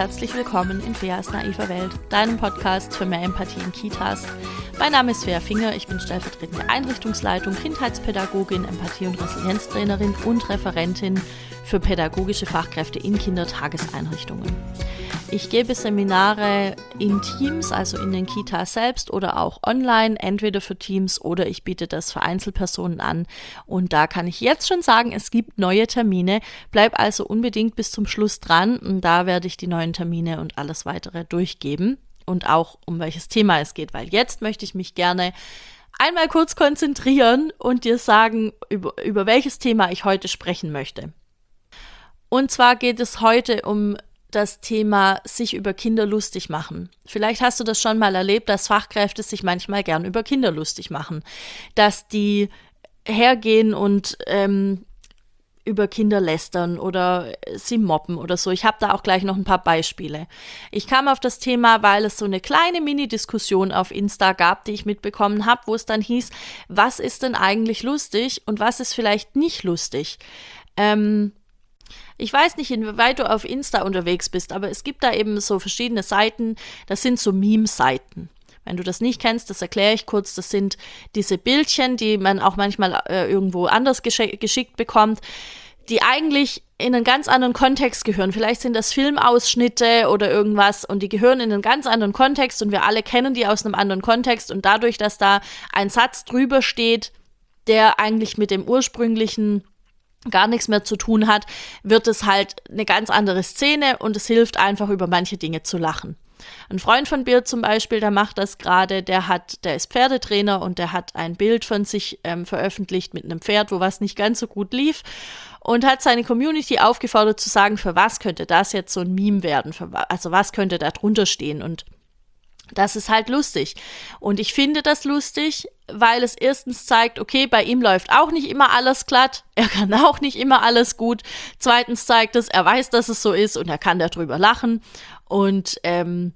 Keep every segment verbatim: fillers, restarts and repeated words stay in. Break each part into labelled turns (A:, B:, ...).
A: herzlich willkommen in Feas naiver Welt, deinem Podcast für mehr Empathie in Kitas. Mein Name ist Fea Finger, ich bin stellvertretende Einrichtungsleitung, Kindheitspädagogin, Empathie- und Resilienztrainerin und Referentin für pädagogische Fachkräfte in Kindertageseinrichtungen. Ich gebe Seminare in Teams, also in den Kitas selbst oder auch online, entweder für Teams oder ich biete das für Einzelpersonen an. Und da kann ich jetzt schon sagen, es gibt neue Termine. Bleib also unbedingt bis zum Schluss dran und da werde ich die neuen Termine und alles weitere durchgeben und auch um welches Thema es geht, weil jetzt möchte ich mich gerne einmal kurz konzentrieren und dir sagen, über, über welches Thema ich heute sprechen möchte. Und zwar geht es heute um das Thema sich über Kinder lustig machen. Vielleicht hast du das schon mal erlebt, dass Fachkräfte sich manchmal gern über Kinder lustig machen. Dass die hergehen und ähm, über Kinder lästern oder sie mobben oder so. Ich habe da auch gleich noch ein paar Beispiele. Ich kam auf das Thema, weil es so eine kleine Mini-Diskussion auf Insta gab, die ich mitbekommen habe, wo es dann hieß, was ist denn eigentlich lustig und was ist vielleicht nicht lustig? Ähm, Ich weiß nicht, inwieweit du auf Insta unterwegs bist, aber es gibt da eben so verschiedene Seiten, das sind so Meme-Seiten. Wenn du das nicht kennst, das erkläre ich kurz, das sind diese Bildchen, die man auch manchmal äh, irgendwo anders geschick- geschickt bekommt, die eigentlich in einen ganz anderen Kontext gehören. Vielleicht sind das Filmausschnitte oder irgendwas und die gehören in einen ganz anderen Kontext und wir alle kennen die aus einem anderen Kontext und dadurch, dass da ein Satz drüber steht, der eigentlich mit dem ursprünglichen gar nichts mehr zu tun hat, wird es halt eine ganz andere Szene und es hilft einfach, über manche Dinge zu lachen. Ein Freund von Bill zum Beispiel, der macht das gerade, der hat, der ist Pferdetrainer und der hat ein Bild von sich ähm, veröffentlicht mit einem Pferd, wo was nicht ganz so gut lief und hat seine Community aufgefordert zu sagen, für was könnte das jetzt so ein Meme werden, für, also was könnte da drunter stehen und das ist halt lustig. Und ich finde das lustig, weil es erstens zeigt, okay, bei ihm läuft auch nicht immer alles glatt, er kann auch nicht immer alles gut. Zweitens zeigt es, er weiß, dass es so ist und er kann darüber lachen. Und ähm,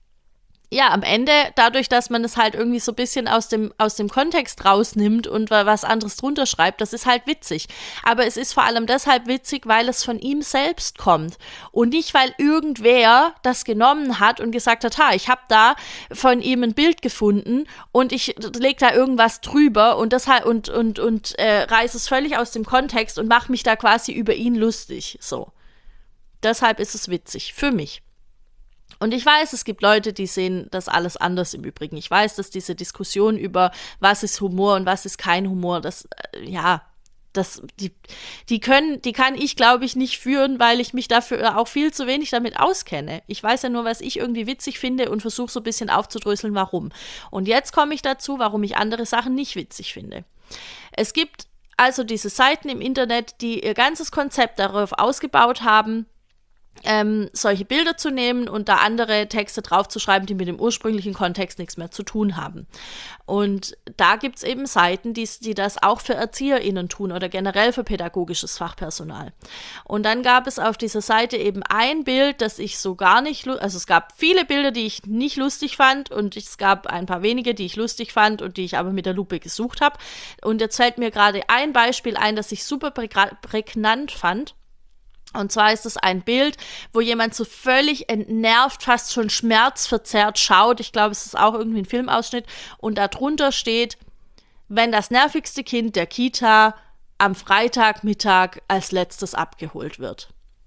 A: ja, am Ende, dadurch, dass man es halt irgendwie so ein bisschen aus dem, aus dem Kontext rausnimmt und was anderes drunter schreibt, das ist halt witzig. Aber es ist vor allem deshalb witzig, weil es von ihm selbst kommt. Und nicht, weil irgendwer das genommen hat und gesagt hat, ha, ich habe da von ihm ein Bild gefunden und ich lege da irgendwas drüber und, das halt, und, und, und äh, reiße es völlig aus dem Kontext und mache mich da quasi über ihn lustig. So. Deshalb ist es witzig. Für mich. Und ich weiß, es gibt Leute, die sehen das alles anders im Übrigen. Ich weiß, dass diese Diskussion über was ist Humor und was ist kein Humor, das, äh, ja, das, die, die können, die kann ich, glaube ich, nicht führen, weil ich mich dafür auch viel zu wenig damit auskenne. Ich weiß ja nur, was ich irgendwie witzig finde und versuche so ein bisschen aufzudröseln, warum. Und jetzt komme ich dazu, warum ich andere Sachen nicht witzig finde. Es gibt also diese Seiten im Internet, die ihr ganzes Konzept darauf ausgebaut haben, Ähm, solche Bilder zu nehmen und da andere Texte draufzuschreiben, die mit dem ursprünglichen Kontext nichts mehr zu tun haben. Und da gibt es eben Seiten, die, die das auch für ErzieherInnen tun oder generell für pädagogisches Fachpersonal. Und dann gab es auf dieser Seite eben ein Bild, das ich so gar nicht, also es gab viele Bilder, die ich nicht lustig fand und es gab ein paar wenige, die ich lustig fand und die ich aber mit der Lupe gesucht habe. Und jetzt fällt mir gerade ein Beispiel ein, das ich super prä- prägnant fand. Und zwar ist es ein Bild, wo jemand so völlig entnervt, fast schon schmerzverzerrt schaut. Ich glaube, es ist auch irgendwie ein Filmausschnitt. Und darunter steht, wenn das nervigste Kind der Kita am Freitagmittag als letztes abgeholt wird.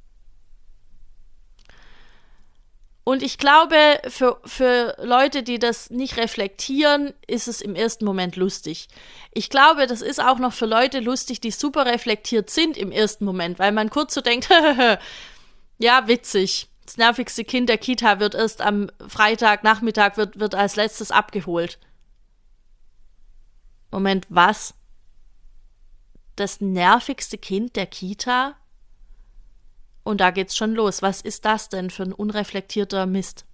A: Und ich glaube, für, für Leute, die das nicht reflektieren, ist es im ersten Moment lustig. Ich glaube, das ist auch noch für Leute lustig, die super reflektiert sind im ersten Moment, weil man kurz so denkt, ja, witzig. Das nervigste Kind der Kita wird erst am Freitagnachmittag, wird, wird als letztes abgeholt. Moment, was? Das nervigste Kind der Kita? Und da geht's schon los. Was ist das denn für ein unreflektierter Mist?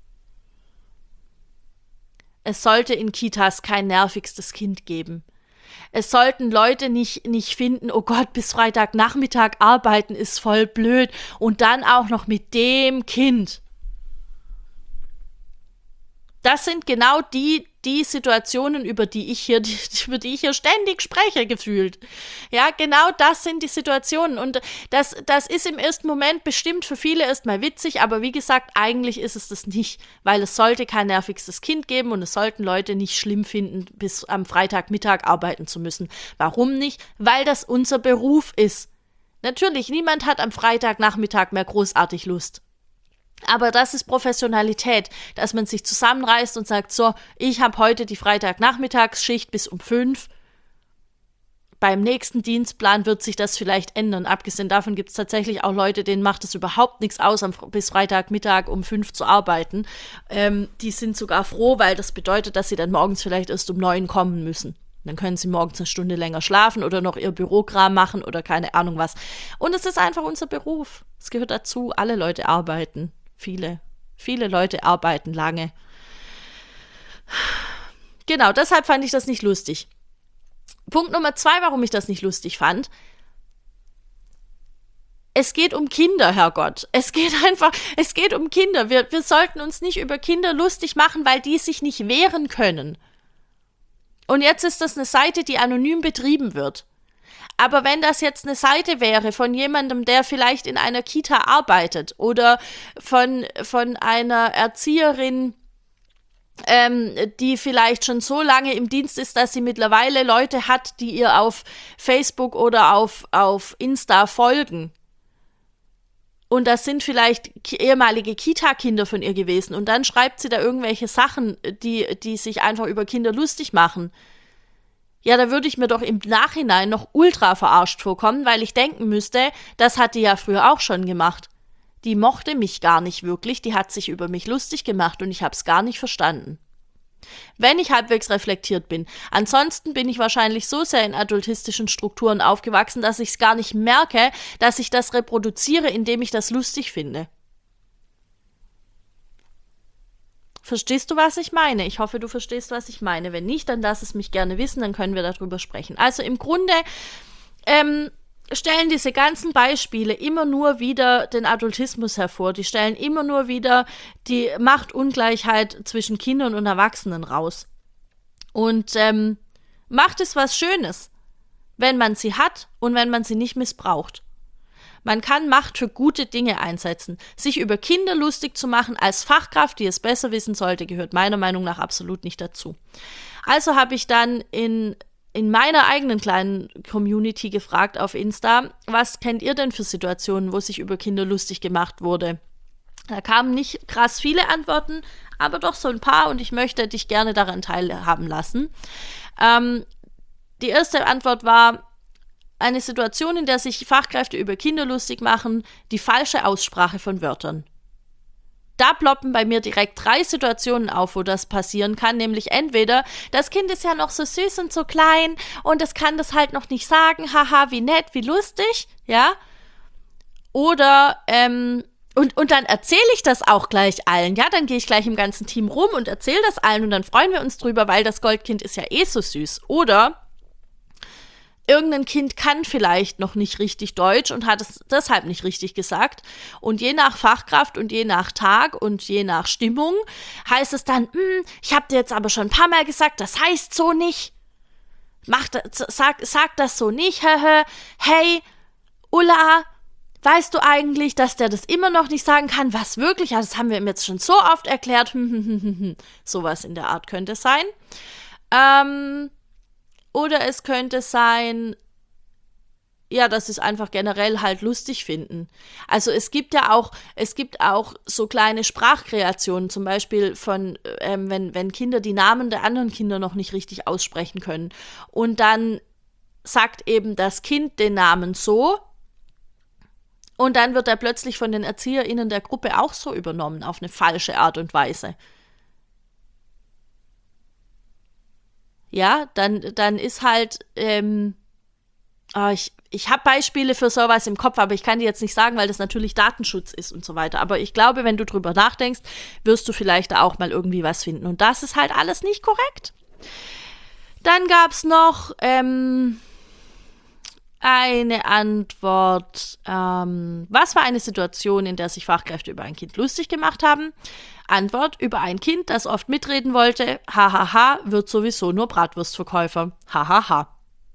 A: Es sollte in Kitas kein nervigstes Kind geben. Es sollten Leute nicht, nicht finden, oh Gott, bis Freitagnachmittag arbeiten ist voll blöd und dann auch noch mit dem Kind. Das sind genau die, die Situationen, über die ich hier, die, über die ich hier ständig spreche, gefühlt. Ja, genau das sind die Situationen. Und das, das ist im ersten Moment bestimmt für viele erstmal witzig, aber wie gesagt, eigentlich ist es das nicht, weil es sollte kein nervigstes Kind geben und es sollten Leute nicht schlimm finden, bis am Freitagmittag arbeiten zu müssen. Warum nicht? Weil das unser Beruf ist. Natürlich, niemand hat am Freitagnachmittag mehr großartig Lust. Aber das ist Professionalität, dass man sich zusammenreißt und sagt, so, ich habe heute die Freitagnachmittagsschicht bis um fünf. Beim nächsten Dienstplan wird sich das vielleicht ändern. Abgesehen davon gibt es tatsächlich auch Leute, denen macht es überhaupt nichts aus, am, bis Freitagmittag um fünf zu arbeiten. Ähm, die sind sogar froh, weil das bedeutet, dass sie dann morgens vielleicht erst um neun kommen müssen. Dann können sie morgens eine Stunde länger schlafen oder noch ihr Bürokram machen oder keine Ahnung was. Und es ist einfach unser Beruf. Es gehört dazu, alle Leute arbeiten. Viele, viele Leute arbeiten lange. Genau, deshalb fand ich das nicht lustig. Punkt Nummer zwei, warum ich das nicht lustig fand. Es geht um Kinder, Herrgott. Es geht einfach, es geht um Kinder. Wir, wir sollten uns nicht über Kinder lustig machen, weil die sich nicht wehren können. Und jetzt ist das eine Seite, die anonym betrieben wird. Aber wenn das jetzt eine Seite wäre von jemandem, der vielleicht in einer Kita arbeitet oder von, von einer Erzieherin, ähm, die vielleicht schon so lange im Dienst ist, dass sie mittlerweile Leute hat, die ihr auf Facebook oder auf, auf Insta folgen. Und das sind vielleicht ehemalige Kita-Kinder von ihr gewesen. Und dann schreibt sie da irgendwelche Sachen, die, die sich einfach über Kinder lustig machen. Ja, da würde ich mir doch im Nachhinein noch ultra verarscht vorkommen, weil ich denken müsste, das hat die ja früher auch schon gemacht. Die mochte mich gar nicht wirklich, die hat sich über mich lustig gemacht und ich habe es gar nicht verstanden. Wenn ich halbwegs reflektiert bin. Ansonsten bin ich wahrscheinlich so sehr in adultistischen Strukturen aufgewachsen, dass ich es gar nicht merke, dass ich das reproduziere, indem ich das lustig finde. Verstehst du, was ich meine? Ich hoffe, du verstehst, was ich meine. Wenn nicht, dann lass es mich gerne wissen, dann können wir darüber sprechen. Also im Grunde ähm, stellen diese ganzen Beispiele immer nur wieder den Adultismus hervor. Die stellen immer nur wieder die Machtungleichheit zwischen Kindern und Erwachsenen raus. Und ähm, Macht ist was Schönes, wenn man sie hat und wenn man sie nicht missbraucht. Man kann Macht für gute Dinge einsetzen. Sich über Kinder lustig zu machen als Fachkraft, die es besser wissen sollte, gehört meiner Meinung nach absolut nicht dazu. Also habe ich dann in, in meiner eigenen kleinen Community gefragt auf Insta, was kennt ihr denn für Situationen, wo sich über Kinder lustig gemacht wurde? Da kamen nicht krass viele Antworten, aber doch so ein paar und ich möchte dich gerne daran teilhaben lassen. Ähm, die erste Antwort war, eine Situation, in der sich Fachkräfte über Kinder lustig machen, die falsche Aussprache von Wörtern. Da ploppen bei mir direkt drei Situationen auf, wo das passieren kann, nämlich entweder, das Kind ist ja noch so süß und so klein und es kann das halt noch nicht sagen, haha, wie nett, wie lustig, ja, oder, ähm, und, und dann erzähle ich das auch gleich allen, ja, dann gehe ich gleich im ganzen Team rum und erzähle das allen und dann freuen wir uns drüber, weil das Goldkind ist ja eh so süß, oder irgendein Kind kann vielleicht noch nicht richtig Deutsch und hat es deshalb nicht richtig gesagt. Und je nach Fachkraft und je nach Tag und je nach Stimmung heißt es dann, ich habe dir jetzt aber schon ein paar Mal gesagt, das heißt so nicht. Mach das, sag, sag das so nicht. Hey, Ulla, weißt du eigentlich, dass der das immer noch nicht sagen kann? Was wirklich? Ja, das haben wir ihm jetzt schon so oft erklärt. Sowas in der Art könnte es sein. Ähm... Oder es könnte sein, ja, dass sie es einfach generell halt lustig finden. Also es gibt ja auch, es gibt auch so kleine Sprachkreationen, zum Beispiel von, ähm, wenn, wenn Kinder die Namen der anderen Kinder noch nicht richtig aussprechen können. Und dann sagt eben das Kind den Namen so und dann wird er plötzlich von den ErzieherInnen der Gruppe auch so übernommen, auf eine falsche Art und Weise. Ja, dann, dann ist halt, ähm, oh, ich, ich habe Beispiele für sowas im Kopf, aber ich kann dir jetzt nicht sagen, weil das natürlich Datenschutz ist und so weiter. Aber ich glaube, wenn du drüber nachdenkst, wirst du vielleicht da auch mal irgendwie was finden. Und das ist halt alles nicht korrekt. Dann gab es noch ähm, eine Antwort. Ähm, was war eine Situation, in der sich Fachkräfte über ein Kind lustig gemacht haben? Antwort über ein Kind, das oft mitreden wollte, hahaha, wird sowieso nur Bratwurstverkäufer. Hahaha.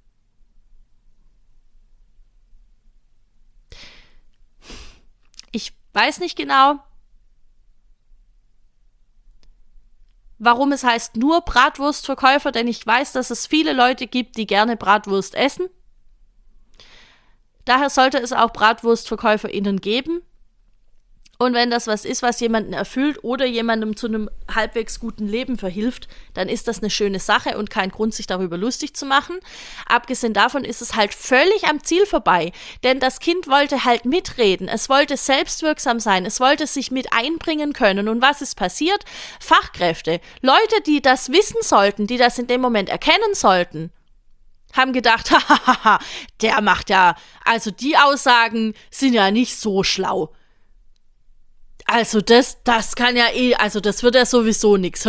A: Ich weiß nicht genau, warum es heißt nur Bratwurstverkäufer, denn ich weiß, dass es viele Leute gibt, die gerne Bratwurst essen. Daher sollte es auch BratwurstverkäuferInnen geben. Und wenn das was ist, was jemanden erfüllt oder jemandem zu einem halbwegs guten Leben verhilft, dann ist das eine schöne Sache und kein Grund, sich darüber lustig zu machen. Abgesehen davon ist es halt völlig am Ziel vorbei, denn das Kind wollte halt mitreden, es wollte selbstwirksam sein, es wollte sich mit einbringen können. Und was ist passiert? Fachkräfte, Leute, die das wissen sollten, die das in dem Moment erkennen sollten, haben gedacht, hahaha, der macht ja, also die Aussagen sind ja nicht so schlau. Also das, das kann ja eh, also das wird ja sowieso nix.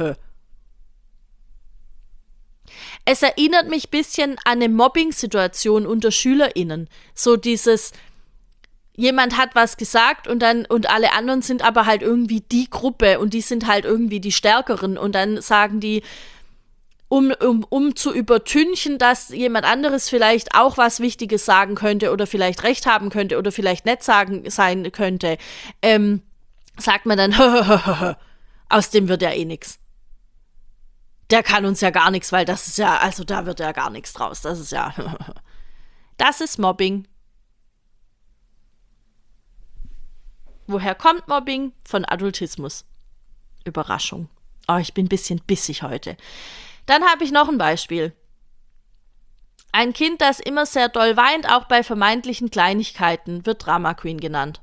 A: Es erinnert mich ein bisschen an eine Mobbing-Situation unter SchülerInnen. So dieses, jemand hat was gesagt und dann, und alle anderen sind aber halt irgendwie die Gruppe und die sind halt irgendwie die Stärkeren und dann sagen die, um, um, um zu übertünchen, dass jemand anderes vielleicht auch was Wichtiges sagen könnte oder vielleicht recht haben könnte oder vielleicht nett sagen sein könnte, ähm, sagt man dann, aus dem wird ja eh nix. Der kann uns ja gar nichts, weil das ist ja, also da wird ja gar nichts draus. Das ist ja, das ist Mobbing. Woher kommt Mobbing? Von Adultismus. Überraschung. Oh, ich bin ein bisschen bissig heute. Dann habe ich noch ein Beispiel. Ein Kind, das immer sehr doll weint, auch bei vermeintlichen Kleinigkeiten, wird Drama Queen genannt.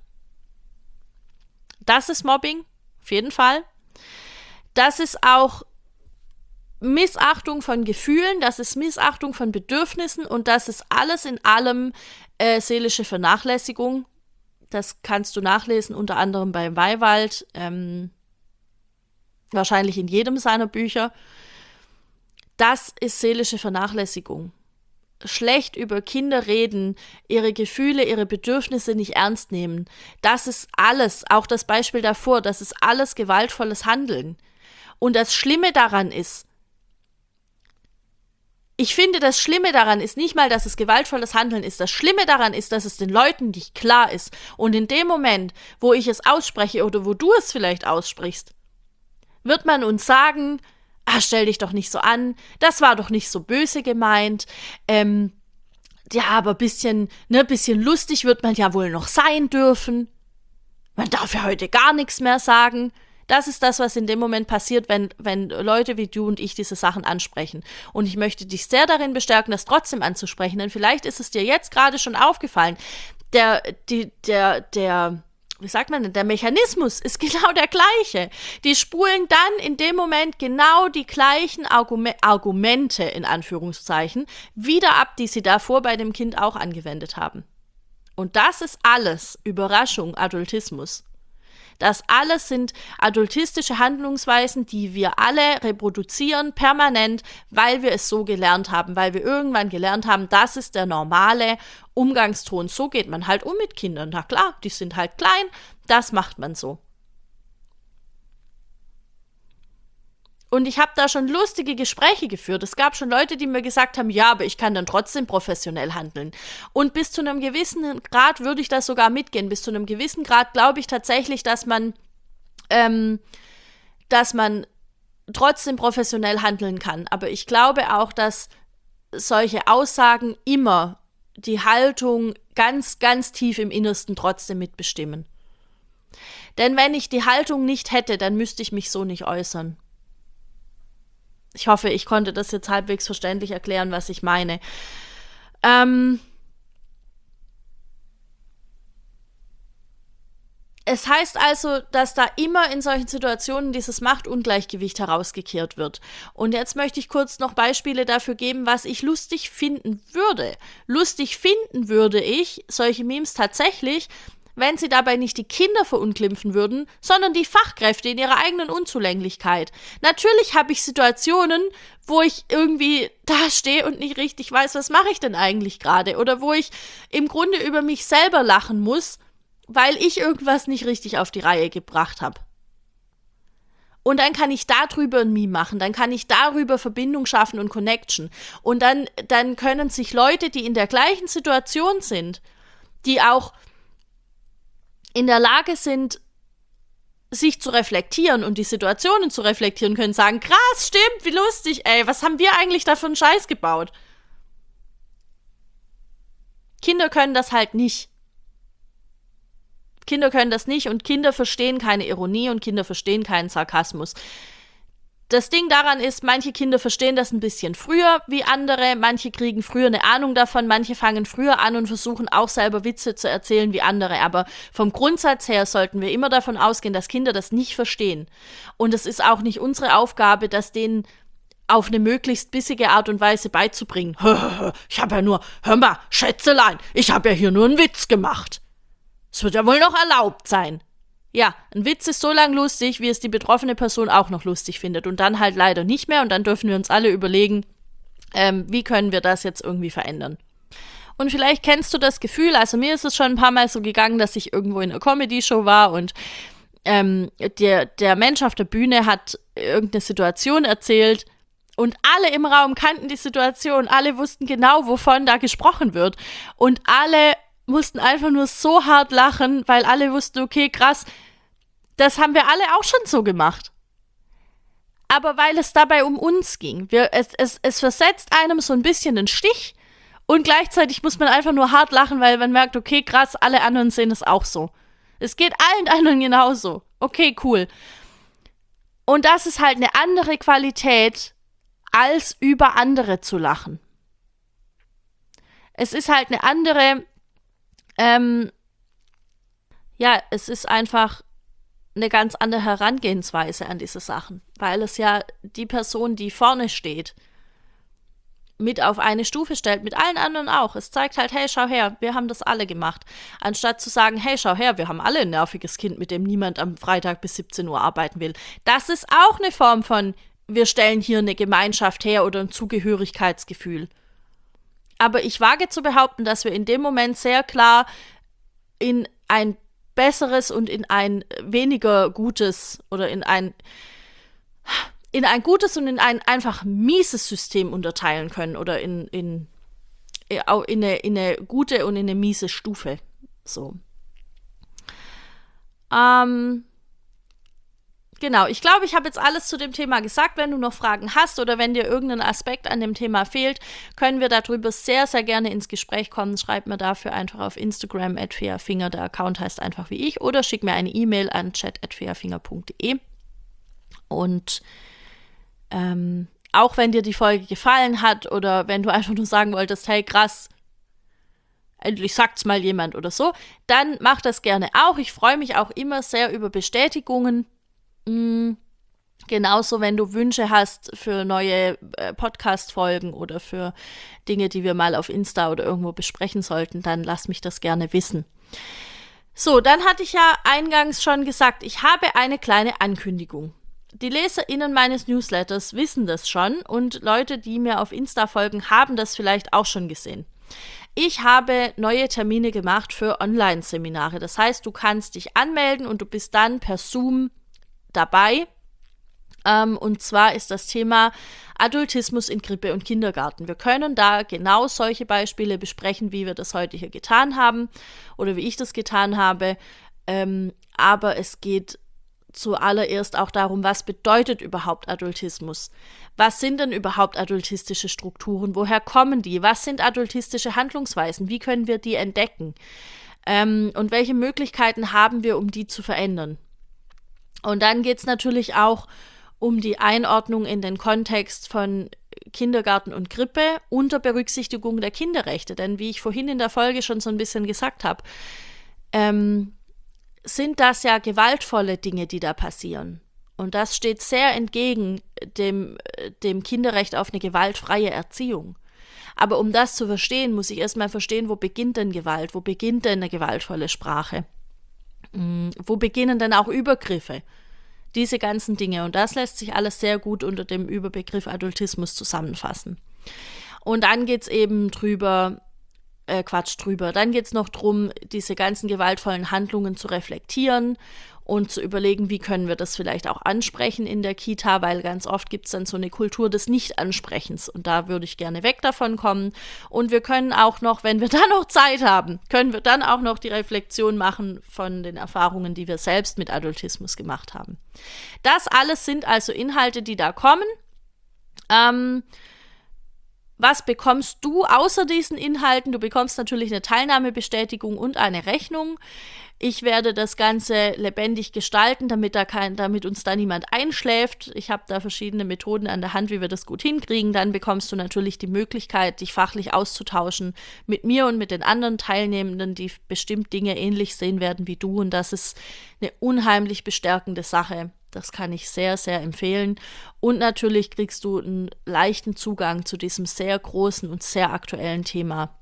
A: Das ist Mobbing, auf jeden Fall. Das ist auch Missachtung von Gefühlen, das ist Missachtung von Bedürfnissen und das ist alles in allem äh, seelische Vernachlässigung. Das kannst du nachlesen, unter anderem bei Weiwald, ähm, wahrscheinlich in jedem seiner Bücher. Das ist seelische Vernachlässigung. Schlecht über Kinder reden, ihre Gefühle, ihre Bedürfnisse nicht ernst nehmen. Das ist alles, auch das Beispiel davor, das ist alles gewaltvolles Handeln. Und das Schlimme daran ist, ich finde, das Schlimme daran ist nicht mal, dass es gewaltvolles Handeln ist. Das Schlimme daran ist, dass es den Leuten nicht klar ist. Und in dem Moment, wo ich es ausspreche oder wo du es vielleicht aussprichst, wird man uns sagen, ah, stell dich doch nicht so an, das war doch nicht so böse gemeint, ähm, ja, aber bisschen, ne, bisschen lustig wird man ja wohl noch sein dürfen. Man darf ja heute gar nichts mehr sagen. Das ist das, was in dem Moment passiert, wenn, wenn Leute wie du und ich diese Sachen ansprechen. Und ich möchte dich sehr darin bestärken, das trotzdem anzusprechen, denn vielleicht ist es dir jetzt gerade schon aufgefallen. Der, die, der, der, wie sagt man denn, der Mechanismus ist genau der gleiche. Die spulen dann in dem Moment genau die gleichen Argume- Argumente, in Anführungszeichen, wieder ab, die sie davor bei dem Kind auch angewendet haben. Und das ist alles, Überraschung, Adultismus. Das alles sind adultistische Handlungsweisen, die wir alle reproduzieren, permanent, weil wir es so gelernt haben, weil wir irgendwann gelernt haben, das ist der normale Umgangston. So geht man halt um mit Kindern. Na klar, die sind halt klein, das macht man so. Und ich habe da schon lustige Gespräche geführt. Es gab schon Leute, die mir gesagt haben, ja, aber ich kann dann trotzdem professionell handeln. Und bis zu einem gewissen Grad würde ich das sogar mitgehen. Bis zu einem gewissen Grad glaube ich tatsächlich, dass man, ähm, dass man trotzdem professionell handeln kann. Aber ich glaube auch, dass solche Aussagen immer die Haltung ganz, ganz tief im Innersten trotzdem mitbestimmen. Denn wenn ich die Haltung nicht hätte, dann müsste ich mich so nicht äußern. Ich hoffe, ich konnte das jetzt halbwegs verständlich erklären, was ich meine. Ähm es heißt also, dass da immer in solchen Situationen dieses Machtungleichgewicht herausgekehrt wird. Und jetzt möchte ich kurz noch Beispiele dafür geben, was ich lustig finden würde. Lustig finden würde ich solche Memes tatsächlich, wenn sie dabei nicht die Kinder verunglimpfen würden, sondern die Fachkräfte in ihrer eigenen Unzulänglichkeit. Natürlich habe ich Situationen, wo ich irgendwie da stehe und nicht richtig weiß, was mache ich denn eigentlich gerade? Oder wo ich im Grunde über mich selber lachen muss, weil ich irgendwas nicht richtig auf die Reihe gebracht habe. Und dann kann ich darüber ein Meme machen, dann kann ich darüber Verbindung schaffen und Connection. Und dann, dann können sich Leute, die in der gleichen Situation sind, die auch in der Lage sind, sich zu reflektieren und die Situationen zu reflektieren können, sagen, krass, stimmt, wie lustig, ey, was haben wir eigentlich da für einen Scheiß gebaut? Kinder können das halt nicht. Kinder können das nicht und Kinder verstehen keine Ironie und Kinder verstehen keinen Sarkasmus. Das Ding daran ist, manche Kinder verstehen das ein bisschen früher wie andere, manche kriegen früher eine Ahnung davon, manche fangen früher an und versuchen auch selber Witze zu erzählen wie andere. Aber vom Grundsatz her sollten wir immer davon ausgehen, dass Kinder das nicht verstehen. Und es ist auch nicht unsere Aufgabe, das denen auf eine möglichst bissige Art und Weise beizubringen. Ich habe ja nur, hör mal, Schätzelein, ich habe ja hier nur einen Witz gemacht. Es wird ja wohl noch erlaubt sein. Ja, ein Witz ist so lang lustig, wie es die betroffene Person auch noch lustig findet. Und dann halt leider nicht mehr. Und dann dürfen wir uns alle überlegen, ähm, wie können wir das jetzt irgendwie verändern. Und vielleicht kennst du das Gefühl, also mir ist es schon ein paar Mal so gegangen, dass ich irgendwo in einer Comedy-Show war und ähm, der, der Mensch auf der Bühne hat irgendeine Situation erzählt und alle im Raum kannten die Situation. Alle wussten genau, wovon da gesprochen wird. Und alle mussten einfach nur so hart lachen, weil alle wussten, okay, krass, das haben wir alle auch schon so gemacht. Aber weil es dabei um uns ging. Wir, es, es, es versetzt einem so ein bisschen den Stich und gleichzeitig muss man einfach nur hart lachen, weil man merkt, okay, krass, alle anderen sehen es auch so. Es geht allen anderen genauso. Okay, cool. Und das ist halt eine andere Qualität, als über andere zu lachen. Es ist halt eine andere Ähm, ja, es ist einfach eine ganz andere Herangehensweise an diese Sachen, weil es ja die Person, die vorne steht, mit auf eine Stufe stellt, mit allen anderen auch. Es zeigt halt, hey, schau her, wir haben das alle gemacht. Anstatt zu sagen, hey, schau her, wir haben alle ein nerviges Kind, mit dem niemand am Freitag bis siebzehn Uhr arbeiten will. Das ist auch eine Form von, wir stellen hier eine Gemeinschaft her oder ein Zugehörigkeitsgefühl. Aber ich wage zu behaupten, dass wir in dem Moment sehr klar in ein besseres und in ein weniger gutes oder in ein in ein gutes und in ein einfach mieses System unterteilen können oder in, in, in, eine, in eine gute und in eine miese Stufe. So. Ähm. Genau, ich glaube, ich habe jetzt alles zu dem Thema gesagt. Wenn du noch Fragen hast oder wenn dir irgendein Aspekt an dem Thema fehlt, können wir darüber sehr, sehr gerne ins Gespräch kommen. Schreib mir dafür einfach auf Instagram at feafinger, der Account heißt einfach wie ich, oder schick mir eine E-Mail an chat at feafinger punkt de. Und ähm, auch wenn dir die Folge gefallen hat oder wenn du einfach nur sagen wolltest, hey krass, endlich sagt's mal jemand oder so, dann mach das gerne auch. Ich freue mich auch immer sehr über Bestätigungen. Mm, genauso, wenn du Wünsche hast für neue äh, Podcast-Folgen oder für Dinge, die wir mal auf Insta oder irgendwo besprechen sollten, dann lass mich das gerne wissen. So, dann hatte ich ja eingangs schon gesagt, ich habe eine kleine Ankündigung. Die LeserInnen meines Newsletters wissen das schon und Leute, die mir auf Insta folgen, haben das vielleicht auch schon gesehen. Ich habe neue Termine gemacht für Online-Seminare. Das heißt, du kannst dich anmelden und du bist dann per Zoom dabei. Ähm, und zwar ist das Thema Adultismus in Krippe und Kindergarten. Wir können da genau solche Beispiele besprechen, wie wir das heute hier getan haben oder wie ich das getan habe. Ähm, aber es geht zuallererst auch darum, was bedeutet überhaupt Adultismus? Was sind denn überhaupt adultistische Strukturen? Woher kommen die? Was sind adultistische Handlungsweisen? Wie können wir die entdecken? Ähm, und welche Möglichkeiten haben wir, um die zu verändern? Und dann geht es natürlich auch um die Einordnung in den Kontext von Kindergarten und Krippe unter Berücksichtigung der Kinderrechte. Denn wie ich vorhin in der Folge schon so ein bisschen gesagt habe, ähm, sind das ja gewaltvolle Dinge, die da passieren. Und das steht sehr entgegen dem, dem Kinderrecht auf eine gewaltfreie Erziehung. Aber um das zu verstehen, muss ich erstmal verstehen, wo beginnt denn Gewalt, wo beginnt denn eine gewaltvolle Sprache? Wo beginnen denn auch Übergriffe? Diese ganzen Dinge. Und das lässt sich alles sehr gut unter dem Überbegriff Adultismus zusammenfassen. Und dann geht es eben drüber, äh, Quatsch drüber, dann geht es noch darum, diese ganzen gewaltvollen Handlungen zu reflektieren und zu überlegen, wie können wir das vielleicht auch ansprechen in der Kita, weil ganz oft gibt es dann so eine Kultur des Nicht-Ansprechens und da würde ich gerne weg davon kommen. Und wir können auch noch, wenn wir dann noch Zeit haben, können wir dann auch noch die Reflexion machen von den Erfahrungen, die wir selbst mit Adultismus gemacht haben. Das alles sind also Inhalte, die da kommen. Ähm, Was bekommst du außer diesen Inhalten? Du bekommst natürlich eine Teilnahmebestätigung und eine Rechnung. Ich werde das Ganze lebendig gestalten, damit, da kein, damit uns da niemand einschläft. Ich habe da verschiedene Methoden an der Hand, wie wir das gut hinkriegen. Dann bekommst du natürlich die Möglichkeit, dich fachlich auszutauschen mit mir und mit den anderen Teilnehmenden, die bestimmt Dinge ähnlich sehen werden wie du. Und das ist eine unheimlich bestärkende Sache. Das kann ich sehr, sehr empfehlen. Und natürlich kriegst du einen leichten Zugang zu diesem sehr großen und sehr aktuellen Thema.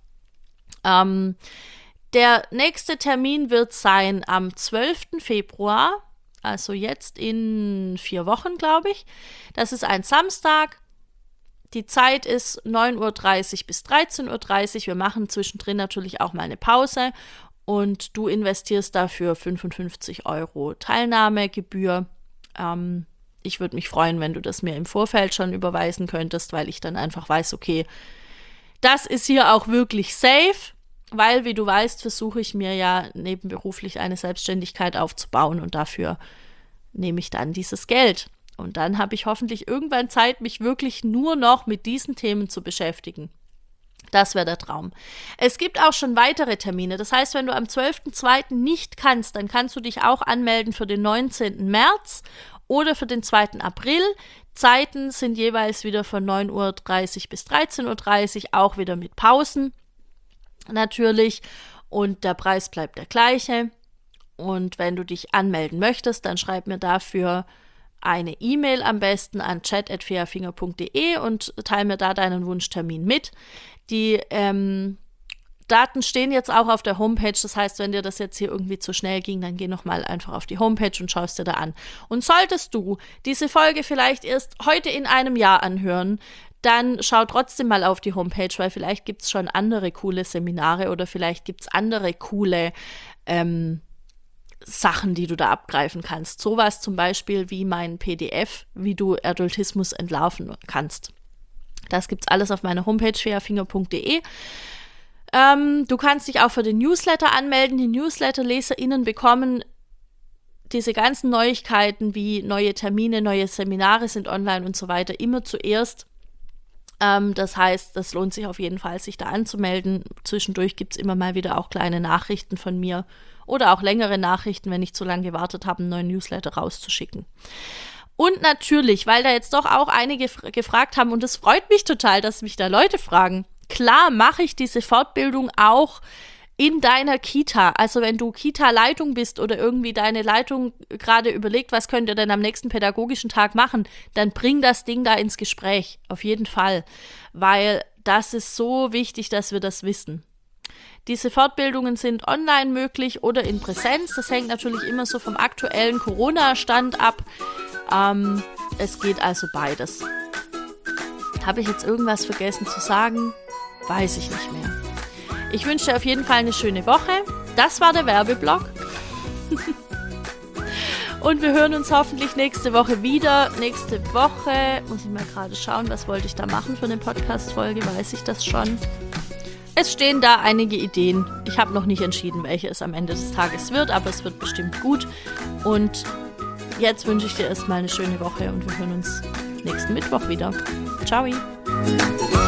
A: Ähm, der nächste Termin wird sein am zwölften Februar, also jetzt in vier Wochen, glaube ich. Das ist ein Samstag. Die Zeit ist neun Uhr dreißig bis dreizehn Uhr dreißig. Wir machen zwischendrin natürlich auch mal eine Pause. Und du investierst dafür fünfundfünfzig Euro Teilnahmegebühr. Ähm, ich würde mich freuen, wenn du das mir im Vorfeld schon überweisen könntest, weil ich dann einfach weiß, okay, das ist hier auch wirklich safe, weil, wie du weißt, versuche ich mir ja nebenberuflich eine Selbstständigkeit aufzubauen und dafür nehme ich dann dieses Geld. Und dann habe ich hoffentlich irgendwann Zeit, mich wirklich nur noch mit diesen Themen zu beschäftigen. Das wäre der Traum. Es gibt auch schon weitere Termine. Das heißt, wenn du am zwölften zweiten nicht kannst, dann kannst du dich auch anmelden für den neunzehnten März oder für den zweiten April. Zeiten sind jeweils wieder von neun Uhr dreißig bis dreizehn Uhr dreißig, auch wieder mit Pausen natürlich. Und der Preis bleibt der gleiche. Und wenn du dich anmelden möchtest, dann schreib mir dafür eine E-Mail am besten an chat at feafinger punkt de und teile mir da deinen Wunschtermin mit. Die ähm, Daten stehen jetzt auch auf der Homepage, das heißt, wenn dir das jetzt hier irgendwie zu schnell ging, dann geh nochmal einfach auf die Homepage und schaust dir da an. Und solltest du diese Folge vielleicht erst heute in einem Jahr anhören, dann schau trotzdem mal auf die Homepage, weil vielleicht gibt es schon andere coole Seminare oder vielleicht gibt es andere coole ähm, Sachen, die du da abgreifen kannst. Sowas zum Beispiel wie mein P D F, wie du Adultismus entlarven kannst. Das gibt's alles auf meiner Homepage feafinger punkt de. Ähm, du kannst dich auch für den Newsletter anmelden. Die Newsletter-LeserInnen bekommen diese ganzen Neuigkeiten wie neue Termine, neue Seminare sind online und so weiter immer zuerst. Ähm, das heißt, das lohnt sich auf jeden Fall, sich da anzumelden. Zwischendurch gibt es immer mal wieder auch kleine Nachrichten von mir oder auch längere Nachrichten, wenn ich zu lange gewartet habe, einen neuen Newsletter rauszuschicken. Und natürlich, weil da jetzt doch auch einige f- gefragt haben, und es freut mich total, dass mich da Leute fragen, klar mache ich diese Fortbildung auch in deiner Kita. Also wenn du Kita-Leitung bist oder irgendwie deine Leitung gerade überlegt, was könnt ihr denn am nächsten pädagogischen Tag machen, dann bring das Ding da ins Gespräch, auf jeden Fall, weil das ist so wichtig, dass wir das wissen. Diese Fortbildungen sind online möglich oder in Präsenz. Das hängt natürlich immer so vom aktuellen Corona-Stand ab. Ähm, es geht also beides. Habe ich jetzt irgendwas vergessen zu sagen? Weiß ich nicht mehr. Ich wünsche dir auf jeden Fall eine schöne Woche. Das war der Werbeblock. Und wir hören uns hoffentlich nächste Woche wieder. Nächste Woche, muss ich mal gerade schauen, was wollte ich da machen für eine Podcast-Folge? Weiß ich das schon? Es stehen da einige Ideen. Ich habe noch nicht entschieden, welche es am Ende des Tages wird, aber es wird bestimmt gut. Und jetzt wünsche ich dir erstmal eine schöne Woche und wir hören uns nächsten Mittwoch wieder. Ciao!